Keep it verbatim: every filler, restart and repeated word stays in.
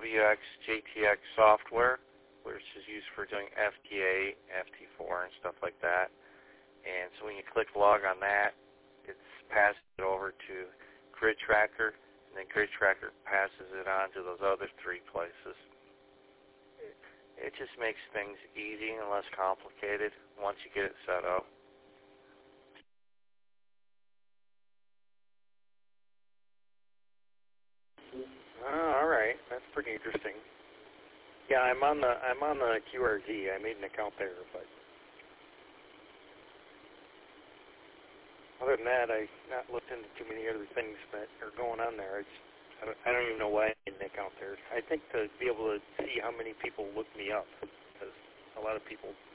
W X J T X software, which is used for doing F T A, F T four, and stuff like that. And so when you click log on that, it's passed it over to Grid Tracker, and then Grid Tracker passes it on to those other three places. It just makes things easy and less complicated once you get it set up. Oh, all right, that's pretty interesting. Yeah, I'm on the I'm on the Q R Z. I made an account there, but other than that, I've not looked into too many other things that are going on there. It's I don't, I don't even know why I made an account there. I think to be able to see how many people look me up, because a lot of people